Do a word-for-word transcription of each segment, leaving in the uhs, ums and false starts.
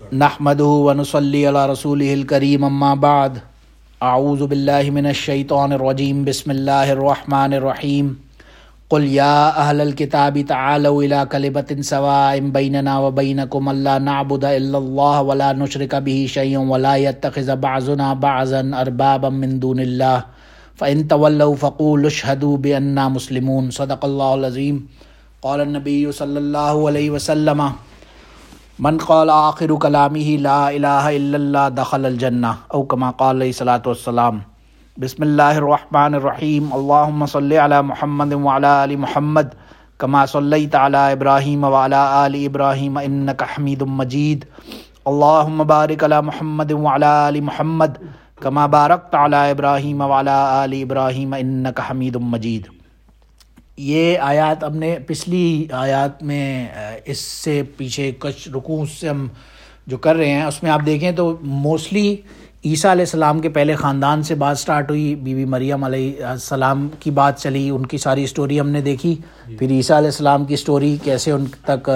نحمدہ ونصلی علی رسولہ الکریم اما بعد اعوذ باللہ من الشیطان الرجیم بسم اللہ الرحمن الرحیم قل یا اہل الکتاب تعالوا الی کلمۃ سواء بیننا وبینکم الا نعبد الا اللہ ولا نشرک بہ شیئا ولا یتخذ بعضنا بعضا اربابا من دون اللہ فإن تولوا فقولوا اشہدوا بأننا مسلمون صدق اللہ العظیم قال النبی صلی اللہ علیہ وسلم من قال آخر کلامہ لا الہ الا اللہ دخل الجنہ او کما قال علیہ الصلوۃ والسلام۔ بسم اللہ الرحمن الرحیم اللہم صلی علی محمد وعلی آل محمد کما صلیت علی ابراہیم وعلی آل ابراہیم انک حمید مجید، اللہم بارک علی محمد وعلی آل محمد کما بارکت علی ابراہیم وعلی آل ابراہیم انک حمید مجید۔ یہ آیات ہم نے پچھلی آیات میں اس سے پیچھے کچھ رکوع سے ہم جو کر رہے ہیں اس میں آپ دیکھیں تو موسٹلی عیسیٰ علیہ السلام کے پہلے خاندان سے بات سٹارٹ ہوئی، بی بی مریم علیہ السلام کی بات چلی، ان کی ساری سٹوری ہم نے دیکھی، پھر عیسیٰ علیہ السلام کی سٹوری کیسے ان تک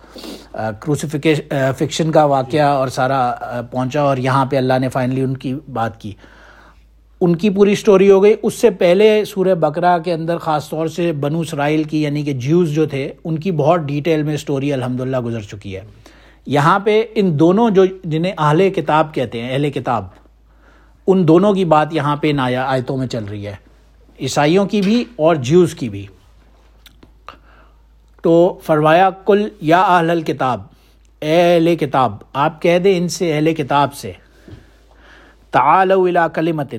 کروسیفکشن کا واقعہ اور سارا پہنچا، اور یہاں پہ اللہ نے فائنلی ان کی بات کی، ان کی پوری سٹوری ہو گئی۔ اس سے پہلے سورہ بقرہ کے اندر خاص طور سے بنو اسرائیل کی یعنی کہ جیوز جو تھے ان کی بہت ڈیٹیل میں سٹوری الحمدللہ گزر چکی ہے۔ یہاں پہ ان دونوں جو جنہیں اہل کتاب کہتے ہیں، اہل کتاب، ان دونوں کی بات یہاں پہ ان آیتوں میں چل رہی ہے، عیسائیوں کی بھی اور جیوز کی بھی۔ تو فرمایا کل یا اہل الکتاب، اے اہل کتاب، آپ کہہ دیں ان سے، اہل کتاب سے، تعالوا الی کلمۃ،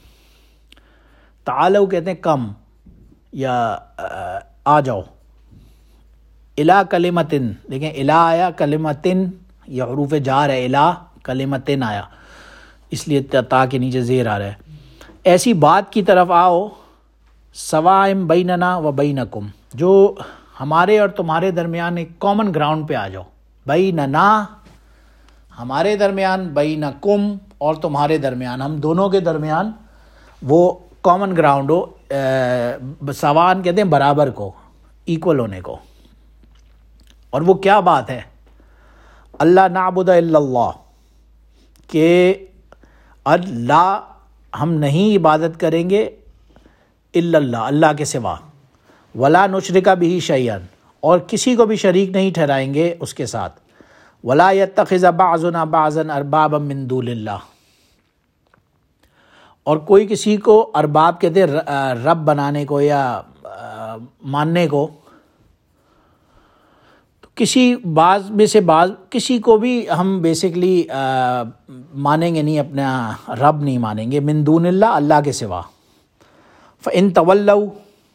تعالو کہتے ہیں کم یا آ جاؤ، الا کلمتن، دیکھیں الا آیا، کلمتن یہ حروف جار ہے، الا کلمتن آیا، اس لیے تا کے نیچے زیر آ رہا ہے، ایسی بات کی طرف آؤ، سوائم بیننا و بینکم، جو ہمارے اور تمہارے درمیان ایک کامن گراؤنڈ پہ آ جاؤ، بیننا ہمارے درمیان، بینکم اور تمہارے درمیان، ہم دونوں کے درمیان وہ کامن گراؤنڈ ہو، سوان کہتے ہیں برابر کو، ایکول ہونے کو۔ اور وہ کیا بات ہے؟ اللہ نعبد الا اللہ، کہ اللہ ہم نہیں عبادت کریں گے الا اللہ، اللہ کے سوا، ولا نشرک بہ شیئا، اور کسی کو بھی شریک نہیں ٹھہرائیں گے اس کے ساتھ، ولا یتخذ بعضنا بعضا اربابا من دون اللہ، اور کوئی کسی کو ارباب کہتے ہیں رب بنانے کو یا ماننے کو، تو کسی بعض میں سے بعض کسی کو بھی ہم بیسکلی مانیں گے نہیں، اپنا رب نہیں مانیں گے، من دون اللہ، اللہ کے سوا۔ فَإِن تَوَلَّوْا،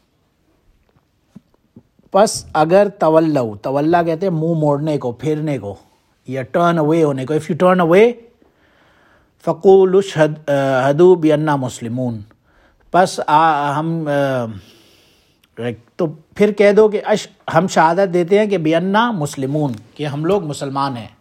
پس اگر تولوا، تولا کہتے ہیں منہ موڑنے کو، پھیرنے کو یا ٹرن اوے ہونے کو، اف یو ٹرن اوے فقولوا اشہدوا بأننا مسلمون، پس ہم تو پھر کہہ دو کہ ہم شہادت دیتے ہیں کہ بأننا مسلمون، کہ ہم لوگ مسلمان ہیں۔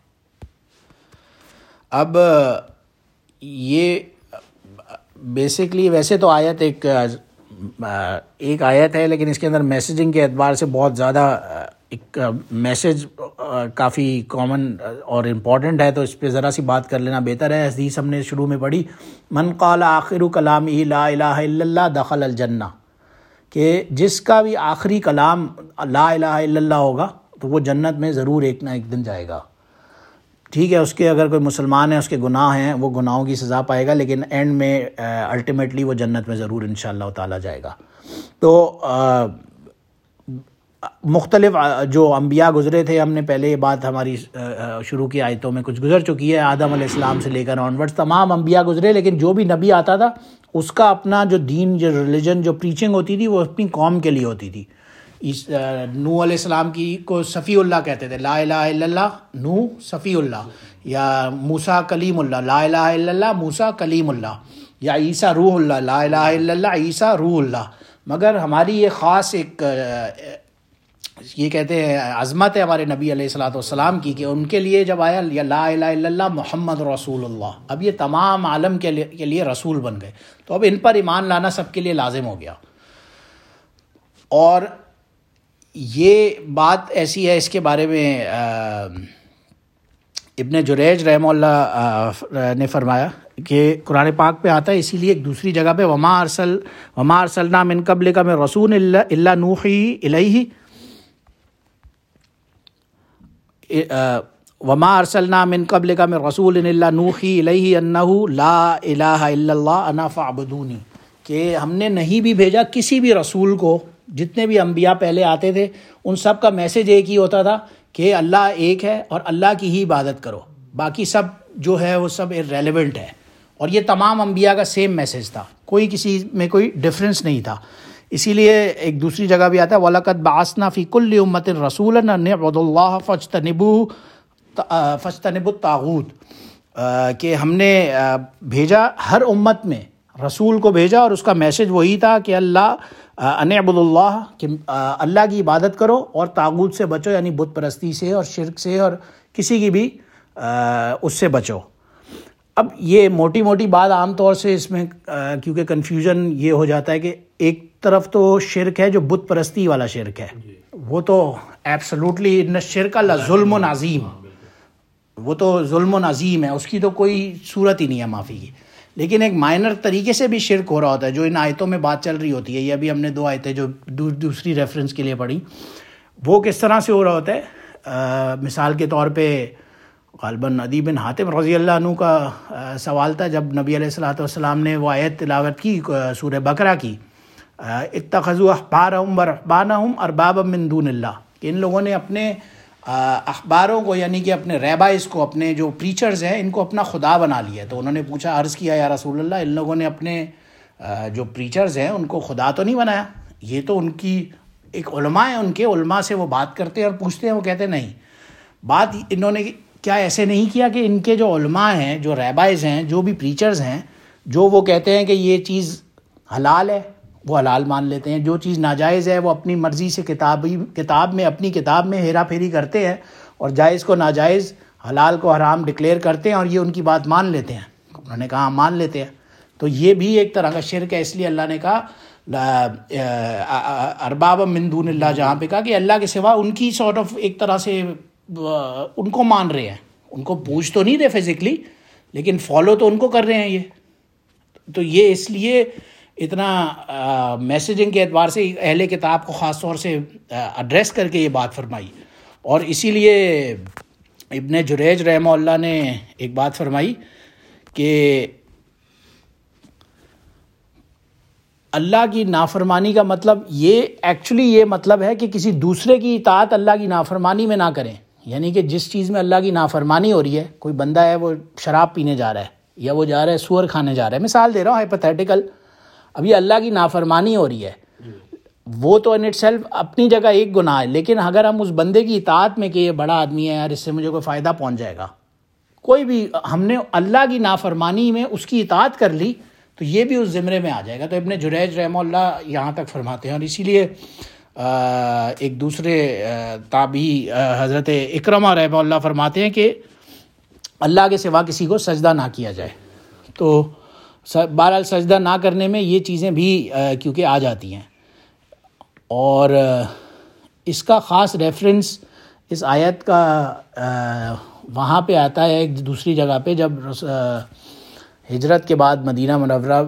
اب یہ بیسکلی ویسے تو آیت ایک ایک آیت ہے، لیکن اس کے اندر میسیجنگ کے اعتبار سے بہت زیادہ ایک میسیج کافی کامن اور امپورٹنٹ ہے، تو اس پہ ذرا سی بات کر لینا بہتر ہے۔ حدیث ہم نے شروع میں پڑھی، من قال آخر کلامہ لا الہ الا اللہ دخل الجنہ، کہ جس کا بھی آخری کلام لا الہ الا اللہ ہوگا تو وہ جنت میں ضرور ایک نہ ایک دن جائے گا۔ ٹھیک ہے، اس کے اگر کوئی مسلمان ہے، اس کے گناہ ہیں، وہ گناہوں کی سزا پائے گا، لیکن اینڈ میں الٹیمیٹلی وہ جنت میں ضرور انشاءاللہ تعالی جائے گا۔ تو مختلف جو انبیاء گزرے تھے، ہم نے پہلے یہ بات ہماری شروع کی آیتوں میں کچھ گزر چکی ہے، آدم علیہ السلام سے لے کر آنورڈ تمام انبیاء گزرے، لیکن جو بھی نبی آتا تھا اس کا اپنا جو دین، جو ریلیجن، جو پریچنگ ہوتی تھی وہ اپنی قوم کے لیے ہوتی تھی۔ نوح علیہ السلام کی کو صفی اللہ کہتے تھے، لا الہ الا اللہ نوح صفی اللہ، یا موسیٰ کلیم اللہ، لا الہ الا اللہ موسیٰ کلیم اللہ، یا عیسیٰ روح اللہ، لا الہ الا اللہ عیسیٰ روح اللہ۔ مگر ہماری یہ خاص ایک یہ کہتے ہیں عظمت ہے ہمارے نبی علیہ الصلوۃ والسلام کی، کہ ان کے لیے جب آیا یا لا الہ الا اللہ محمد رسول اللہ، اب یہ تمام عالم کے لیے رسول بن گئے، تو اب ان پر ایمان لانا سب کے لیے لازم ہو گیا۔ اور یہ بات ایسی ہے، اس کے بارے میں ابن جریج رحمہ اللہ نے فرمایا کہ قرآن پاک پہ آتا ہے، اسی لیے ایک دوسری جگہ پہ وما ارسل وما ارسلنا من قبلک من رسول الا نوحی الیہ وما ارسلنا من قبلک من رسول الا نوحی الیہ انہ لا الہ الا اللہ انا فاعبدونی، کہ ہم نے نہیں بھی بھیجا کسی بھی رسول کو، جتنے بھی انبیاء پہلے آتے تھے ان سب کا میسج ایک ہی ہوتا تھا کہ اللہ ایک ہے اور اللہ کی ہی عبادت کرو، باقی سب جو ہے وہ سب ارریلیونٹ ہے. اور یہ تمام انبیاء کا سیم میسج تھا، کوئی کسی میں کوئی ڈفرینس نہیں تھا. اسی لیے ایک دوسری جگہ بھی آتا ہے وَلَقَدْ بَعَثْنَا فِي كُلِّ أُمَّةٍ رَسُولًا أَنِ اعْبُدُوا اللَّهَ فَاجْتَنِبُوا فَاجْتَنِبُوا الطَّاغُوتَ، کہ ہم نے بھیجا ہر امت میں رسول کو بھیجا اور اس کا میسج وہی تھا کہ اللہ ان اعبدوا اللہ، کہ اللہ کی عبادت کرو اور طاغوت سے بچو، یعنی بت پرستی سے اور شرک سے اور کسی کی بھی اس سے بچو. اب یہ موٹی موٹی بات عام طور سے اس میں کیونکہ کنفیوژن یہ ہو جاتا ہے کہ ایک طرف تو شرک ہے جو بت پرستی والا شرک ہے، وہ تو ایبسلوٹلی ان الشرک لظلم عظیم، وہ تو ظلم عظیم ہے، اس کی تو کوئی صورت ہی نہیں ہے معافی کی. لیکن ایک مائنر طریقے سے بھی شرک ہو رہا ہوتا ہے، جو ان آیتوں میں بات چل رہی ہوتی ہے. یہ ابھی ہم نے دو آیتیں جو دوسری ریفرنس کے لیے پڑھی، وہ کس طرح سے ہو رہا ہوتا ہے. مثال کے طور پہ غالباً عدی بن حاتم رضی اللہ عنہ کا سوال تھا جب نبی علیہ الصلوۃ والسلام نے وہ آیت تلاوت کی سورہ بقرہ کی، اتخذوا احبارهم ورهبانهم اربابا من دون اللہ، کہ ان لوگوں نے اپنے اخباروں کو یعنی کہ اپنے ریبائز کو، اپنے جو پریچرز ہیں ان کو اپنا خدا بنا لیا. تو انہوں نے پوچھا، عرض کیا یا رسول اللہ، ان لوگوں نے اپنے جو پریچرز ہیں ان کو خدا تو نہیں بنایا؟ یہ تو ان کی ایک علماء ہیں، ان کے علماء سے وہ بات کرتے ہیں اور پوچھتے ہیں، وہ کہتے ہیں نہیں. بات انہوں نے کیا ایسے نہیں کیا کہ ان کے جو علماء ہیں، جو ریبائز ہیں، جو بھی پریچرز ہیں، جو وہ کہتے ہیں کہ یہ چیز حلال ہے وہ حلال مان لیتے ہیں، جو چیز ناجائز ہے وہ اپنی مرضی سے کتابی کتاب میں اپنی کتاب میں ہیرا پھیری کرتے ہیں اور جائز کو ناجائز، حلال کو حرام ڈکلیئر کرتے ہیں اور یہ ان کی بات مان لیتے ہیں. انہوں نے کہا مان لیتے ہیں. تو یہ بھی ایک طرح کا شرک ہے. اس لیے اللہ نے کہا ارباب من دون اللہ، جہاں پہ کہا کہ اللہ کے سوا ان کی سارٹ آف ایک طرح سے ان کو مان رہے ہیں، ان کو پوچھ تو نہیں رہے فزیکلی لیکن فالو تو ان کو کر رہے ہیں. یہ تو یہ اس لیے اتنا میسیجنگ کے اعتبار سے اہل کتاب کو خاص طور سے ایڈریس کر کے یہ بات فرمائی. اور اسی لیے ابن جریج رحمہ اللہ نے ایک بات فرمائی کہ اللہ کی نافرمانی کا مطلب یہ ایکچولی یہ مطلب ہے کہ کسی دوسرے کی اطاعت اللہ کی نافرمانی میں نہ کریں. یعنی کہ جس چیز میں اللہ کی نافرمانی ہو رہی ہے، کوئی بندہ ہے وہ شراب پینے جا رہا ہے یا وہ جا رہا ہے سور کھانے جا رہا ہے، مثال دے رہا ہوں ہائپوتھیٹیکل، ابھی اللہ کی نافرمانی ہو رہی ہے، وہ تو ان اٹ سیلف اپنی جگہ ایک گناہ ہے. لیکن اگر ہم اس بندے کی اطاعت میں کہ یہ بڑا آدمی ہے یار، اس سے مجھے کوئی فائدہ پہنچ جائے گا، کوئی بھی ہم نے اللہ کی نافرمانی میں اس کی اطاعت کر لی تو یہ بھی اس زمرے میں آ جائے گا. تو ابن جریج رحمہ اللہ یہاں تک فرماتے ہیں. اور اسی لیے ایک دوسرے تابعی حضرت اکرمہ رحمہ اللہ فرماتے ہیں کہ اللہ کے سوا کسی کو سجدہ نہ کیا جائے. تو بہرحال سجدہ نہ کرنے میں یہ چیزیں بھی کیونکہ آ جاتی ہیں. اور اس کا خاص ریفرنس اس آیت کا وہاں پہ آتا ہے ایک دوسری جگہ پہ، جب ہجرت کے بعد مدینہ منورہ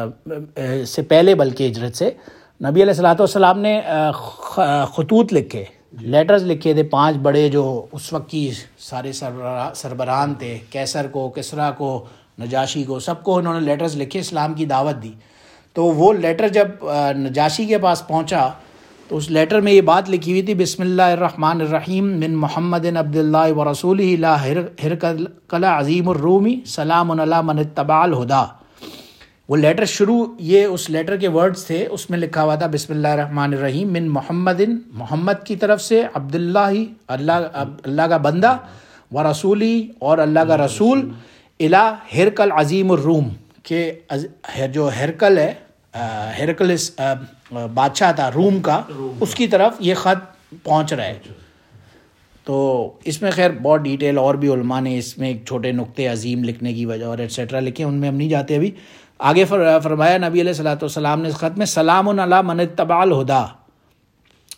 سے پہلے بلکہ ہجرت سے نبی علیہ الصلوۃ والسلام نے خطوط لکھے، لیٹرز لکھے تھے، پانچ بڑے جو اس وقت کی سارے سربراہان تھے، کیسر کو، کسریٰ کو، نجاشی کو، سب کو انہوں نے لیٹرز لکھے، اسلام کی دعوت دی. تو وہ لیٹر جب نجاشی کے پاس پہنچا تو اس لیٹر میں یہ بات لکھی ہوئی تھی، بسم اللہ الرحمن الرحیم من محمد عبد اللہ و رسولہ الی ہرقل عظیم الرومی سلام علی من اتبع الہدی. وہ لیٹر شروع یہ اس لیٹر کے ورڈز تھے، اس میں لکھا ہوا تھا بسم اللہ الرحمن الرحیم من محمد، محمد کی طرف سے، عبد اللہ، اللہ اللہ کا بندہ، و رسولی، اور اللہ کا رسول، الی ہرقل عظیم الروم، کہ جو ہرقل ہے، ہرقل بادشاہ تھا روم کا، اس کی طرف یہ خط پہنچ رہا ہے. تو اس میں خیر بہت ڈیٹیل اور بھی علماء نے اس میں ایک چھوٹے نقطے عظیم لکھنے کی وجہ اور ایٹسیٹرا لکھے، ان میں ہم نہیں جاتے ابھی. آگے فرمایا نبی علیہ الصلوۃ والسلام نے اس خط میں سلام علی من اتبع الہدی،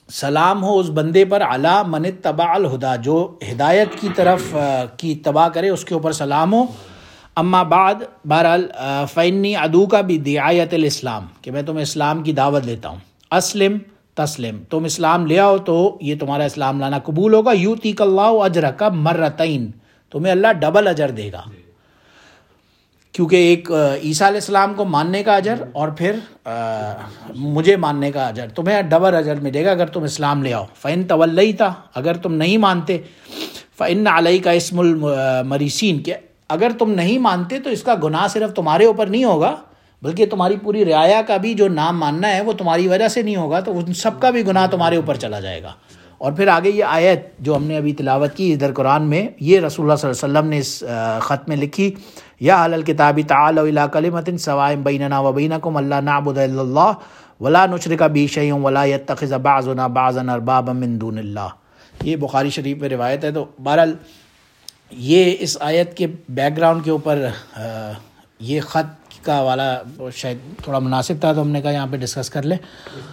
سلام ہو اس بندے پر علی من اتبع الہدا، جو ہدایت کی طرف کی اتباع کرے اس کے اوپر سلام ہو. اما بعد، بہرحال فإنی ادعوک بدعایۃ الاسلام، کہ میں تمہیں اسلام کی دعوت دیتا ہوں. اسلم تسلم، تم اسلام لے آؤ تو یہ تمہارا اسلام لانا قبول ہوگا. یؤتیک اللہ اجرک مرتین، تمہیں اللہ ڈبل اجر دے گا، کیونکہ ایک عیسیٰ علیہ السلام کو ماننے کا اجر اور پھر مجھے ماننے کا اجر، تمہیں ڈبل اجر ملے گا اگر تم اسلام لے آؤ. فإن تولیت، اگر تم نہیں مانتے، فإن علیک اسم المریسین، کہ اگر تم نہیں مانتے تو اس کا گناہ صرف تمہارے اوپر نہیں ہوگا بلکہ تمہاری پوری رعایا کا بھی جو نام ماننا ہے وہ تمہاری وجہ سے نہیں ہوگا، تو ان سب کا بھی گناہ تمہارے اوپر چلا جائے گا. اور پھر آگے یہ آیت جو ہم نے ابھی تلاوت کی ادھر قرآن میں، یہ رسول اللہ صلی اللہ علیہ وسلم نے اس خط میں لکھی. یا اہل الکتاب تعالوا الی کلمۃ سواء بیننا وبینکم الا نعبد الا اللہ ولا نشرک بہ شیئا ولا یتخذ بعضنا بعضا اربابا من دون اللہ. یہ بخاری شریف میں روایت ہے. تو بہرحال یہ اس آیت کے بیک گراؤنڈ کے اوپر یہ خط کا والا شاید تھوڑا مناسب تھا، تو ہم نے کہا یہاں پہ ڈسکس کر لیں.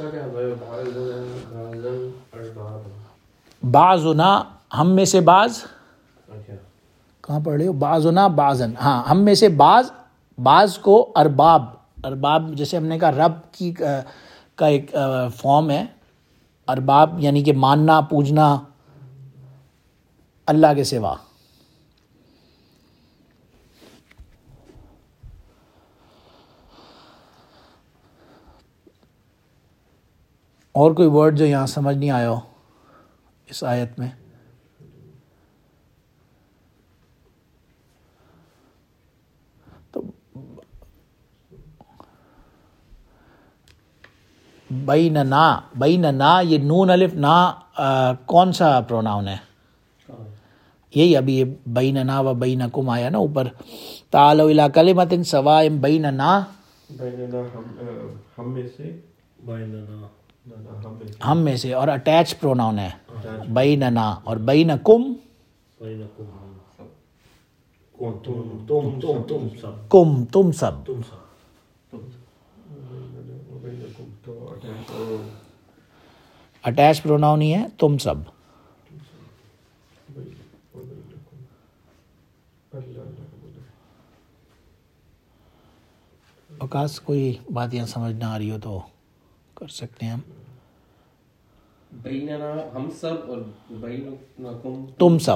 بعضنا، ہم میں سے بعض، کہاں پڑھ رہے ہو؟ بعضنا بعضن، ہاں ہم میں سے بعض بعض کو ارباب، ارباب جیسے ہم نے کہا رب کی کا ایک فارم ہے. ارباب یعنی کہ ماننا پوجنا اللہ کے سوا. اور کوئی ورڈ جو یہاں سمجھ نہیں آیا ہو اس آیت میں؟ تو بیننا، بیننا یہ نون الف نا کون سا پروناؤن ہے؟ یہی ابھی یہ بیننا و بینکم آیا نا اوپر. تعالوا الی کلمۃ سواء بیننا، ہم میں سے، ہم میں سے، اور اٹیچ پروناؤن ہے بیننا. اور بینکم، کم تم سب، اٹیچ پروناؤن ہی ہے تم سب. اوقاس کوئی بات یہاں سمجھ نہ آ رہی ہو تو کر سکتے ہیں ہم. بیننا ہم سب اور بینکم تم سب.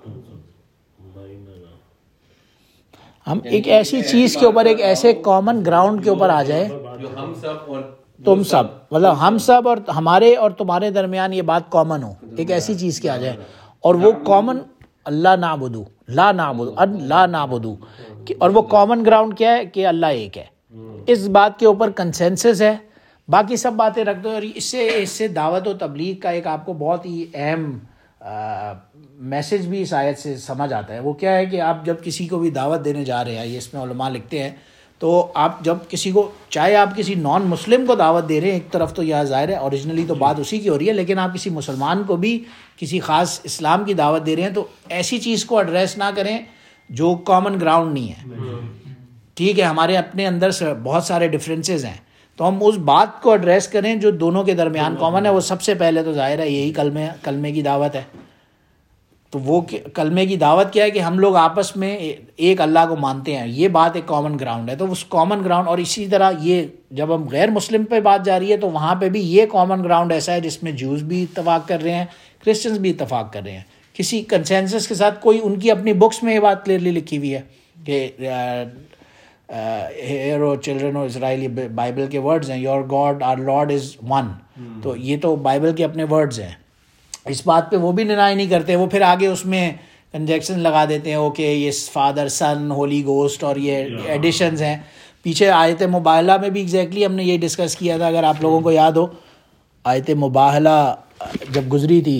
ہم ایک ایسی چیز کے اوپر، ایک ایسے کامن گراؤنڈ کے اوپر آ جائے جو ہم سب اور تم سب، مطلب ہم سب اور ہمارے اور تمہارے درمیان یہ بات کامن ہو، ایک ایسی چیز کے آ جائے. اور وہ کامن اللہ نعبدو، لا نعبدو، لا نعبدو، اور وہ کامن گراؤنڈ کیا ہے کہ اللہ ایک ہے. اس بات کے اوپر کنسنسس ہے. باقی سب باتیں رکھ دو. اور اس سے اس سے دعوت و تبلیغ کا ایک آپ کو بہت ہی اہم میسج بھی اس آیت سے سمجھ آتا ہے. وہ کیا ہے کہ آپ جب کسی کو بھی دعوت دینے جا رہے ہیں، یہ اس میں علماء لکھتے ہیں، تو آپ جب کسی کو، چاہے آپ کسی نان مسلم کو دعوت دے رہے ہیں، ایک طرف تو یہ ظاہر ہے اوریجنلی تو بات اسی کی ہو رہی ہے، لیکن آپ کسی مسلمان کو بھی کسی خاص اسلام کی دعوت دے رہے ہیں تو ایسی چیز کو ایڈریس نہ کریں جو کامن گراؤنڈ نہیں ہے. ٹھیک ہے، ہمارے اپنے اندر سے بہت سارے ڈفرینسز ہیں، تو ہم اس بات کو ایڈریس کریں جو دونوں کے درمیان کامن ہے. وہ سب سے پہلے تو ظاہر ہے یہی کلمے کلمے کی دعوت ہے. تو وہ کلمے کی دعوت کیا ہے کہ ہم لوگ آپس میں ایک اللہ کو مانتے ہیں، یہ بات ایک کامن گراؤنڈ ہے. تو اس کامن گراؤنڈ، اور اسی طرح یہ جب ہم غیر مسلم پہ بات جا رہی ہے تو وہاں پہ بھی یہ کامن گراؤنڈ ایسا ہے جس میں جوز بھی اتفاق کر رہے ہیں، کرسچنز بھی اتفاق کر رہے ہیں کسی کنسنسس کے ساتھ. کوئی ان کی اپنی بکس میں یہ بات کلیئرلی لکھی ہوئی ہے کہ hear O children of Israel, Bible کے ورڈز ہیں، your God our Lord is one. تو یہ تو بائبل کے اپنے ورڈز ہیں. اس بات پہ وہ بھی ڈینائی نہیں کرتے. وہ پھر آگے اس میں کنجیکشن لگا دیتے ہیں اوکے یہ فادر سن ہولی گوسٹ اور یہ ایڈیشنز ہیں. پیچھے آیت مباہلہ میں بھی ایگزیکٹلی ہم نے یہ ڈسکس کیا تھا، اگر آپ لوگوں کو یاد ہو. آیت مباہلہ جب گزری تھی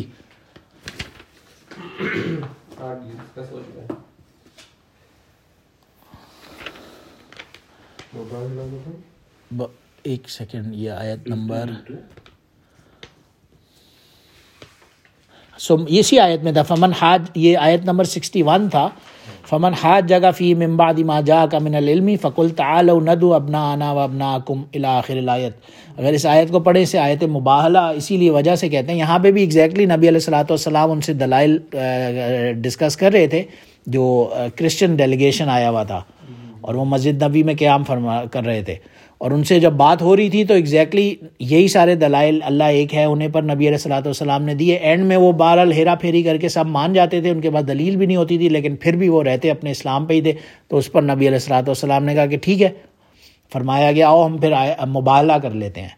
ایک سیکنڈ، یہ آیت نمبر سم اسی آیت میں تھا فمن حاج، یہ آیت نمبر سکسٹی ون تھا، فمن حاج جگہ فی من بعد ما جاءک من العلم فقل تعالوا ندعو ابناءنا وابناءکم الی آخر الآیت۔ اگر اس آیت کو پڑھیں، اسے آیت مباہلہ اسی لیے وجہ سے کہتے ہیں۔ یہاں پہ بھی ایگزیکٹلی نبی علیہ الصلوۃ والسلام ان سے دلائل ڈسکس کر رہے تھے، جو کرسچن ڈیلیگیشن آیا ہوا تھا اور وہ مسجد نبی میں قیام فرما کر رہے تھے، اور ان سے جب بات ہو رہی تھی تو ایگزیکٹلی یہی سارے دلائل اللہ ایک ہے انہیں پر نبی علیہ الصلوۃ والسلام نے دیے۔ اینڈ میں وہ بہرحال ہیرا پھیری کر کے سب مان جاتے تھے، ان کے پاس دلیل بھی نہیں ہوتی تھی، لیکن پھر بھی وہ رہتے اپنے اسلام پہ ہی تھے۔ تو اس پر نبی علیہ الصلوۃ والسلام نے کہا کہ ٹھیک ہے، فرمایا گیا آؤ ہم پھر مباہلہ کر لیتے ہیں۔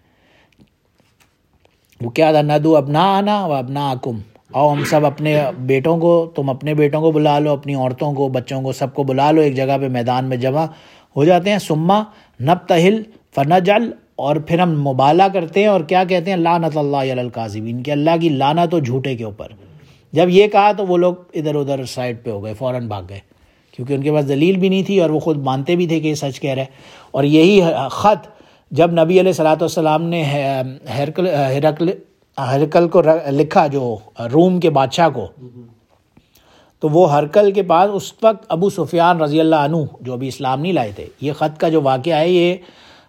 وہ کیا تھا؟ ندعو ابناءنا و ابناءکم، آؤ ہم سب اپنے بیٹوں کو، تم اپنے بیٹوں کو بلا لو، اپنی عورتوں کو، بچوں کو، سب کو بلا لو، ایک جگہ پہ میدان میں جمع ہو جاتے ہیں۔ ثم نبتہل فنجعل، اور پھر ہم مبالہ کرتے ہیں اور کیا کہتے ہیں؟ لعنت اللہ علی الکاذبین، کہ اللہ کی لعنت ہو جھوٹے کے اوپر۔ جب یہ کہا تو وہ لوگ ادھر ادھر سائڈ پہ ہو گئے، فوراً بھاگ گئے، کیونکہ ان کے پاس دلیل بھی نہیں تھی اور وہ خود مانتے بھی تھے کہ یہ سچ کہہ رہے ہیں۔ اور یہی خط جب نبی علیہ الصلوۃ والسلام نے ہرقل ہرقل ہرقل کو لکھا، جو روم کے بادشاہ کو، تو وہ ہرقل کے پاس اس وقت ابو سفیان رضی اللہ عنہ جو ابھی اسلام نہیں لائے تھے۔ یہ خط کا جو واقعہ ہے یہ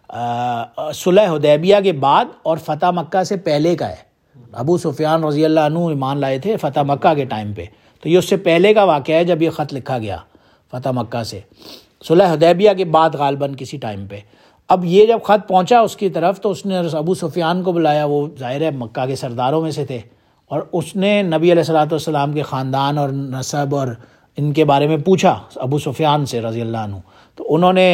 صلح حدیبیہ کے بعد اور فتح مکہ سے پہلے کا ہے۔ ابو سفیان رضی اللہ عنہ ایمان لائے تھے فتح مکہ کے ٹائم پہ، تو یہ اس سے پہلے کا واقعہ ہے جب یہ خط لکھا گیا فتح مکہ سے، صلح حدیبیہ کے بعد غالباً کسی ٹائم پہ۔ اب یہ جب خط پہنچا اس کی طرف تو اس نے ابو سفیان کو بلایا، وہ ظاہر ہے مکہ کے سرداروں میں سے تھے، اور اس نے نبی علیہ الصلوۃ والسلام کے خاندان اور نسب اور ان کے بارے میں پوچھا ابو سفیان سے رضی اللہ عنہ۔ تو انہوں نے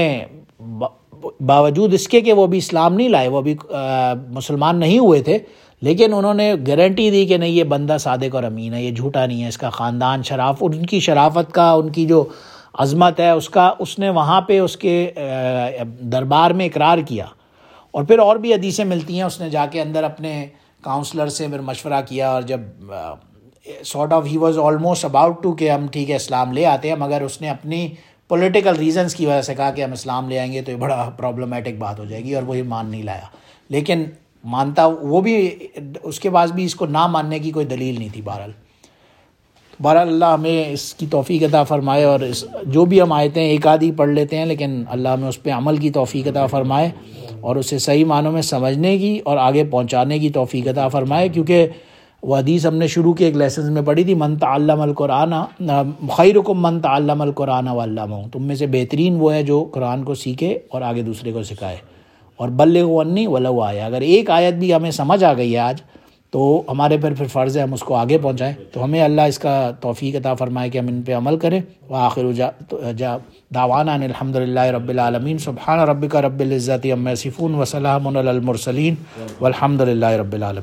باوجود اس کے کہ وہ بھی اسلام نہیں لائے، وہ بھی مسلمان نہیں ہوئے تھے، لیکن انہوں نے گارنٹی دی کہ نہیں یہ بندہ صادق اور امین ہے، یہ جھوٹا نہیں ہے، اس کا خاندان شراف، ان کی شرافت کا، ان کی جو عظمت ہے اس کا، اس نے وہاں پہ اس کے دربار میں اقرار کیا۔ اور پھر اور بھی حدیثیں ملتی ہیں، اس نے جا کے اندر اپنے کاؤنسلر سے پھر مشورہ کیا، اور جب sort of he was almost about to کہ ہم ٹھیک ہے اسلام لے آتے ہیں، مگر اس نے اپنی پولیٹیکل ریزنز کی وجہ سے کہا کہ ہم اسلام لے آئیں گے تو یہ بڑا پرابلمٹک بات ہو جائے گی، اور وہی مان نہیں لایا۔ لیکن مانتا وہ بھی، اس کے بعد بھی اس کو نہ ماننے کی کوئی دلیل نہیں تھی۔ بہرحال بہرحال اللہ ہمیں اس کی توفیق عطا فرمائے، اور اس جو بھی ہم آیتیں ایک آدھی پڑھ لیتے ہیں لیکن اللہ ہمیں اس پہ عمل کی توفیق عطا فرمائے، اور اسے صحیح معنوں میں سمجھنے کی اور آگے پہنچانے کی توفیق عطا فرمائے۔ کیونکہ وہ حدیث ہم نے شروع کے ایک لیسنز میں پڑھی تھی، من تعلم القرآن خیرکم من تعلم القرآن وعلمہ، تم میں سے بہترین وہ ہے جو قرآن کو سیکھے اور آگے دوسرے کو سکھائے۔ اور بلغوا عنی ولو آیا، اگر ایک آیت بھی ہمیں سمجھ آ گئی ہے آج تو ہمارے پر پھر فرض ہے ہم اس کو آگے پہنچائیں۔ تو ہمیں اللہ اس کا توفیق عطا فرمائے کہ ہم ان پہ عمل کریں۔ وآخر دعوانا ان الحمد للہ رب العالمین، سبحان ربک رب العزۃ عما یصفون وسلام علی المرسلین والحمد للہ رب العالمین۔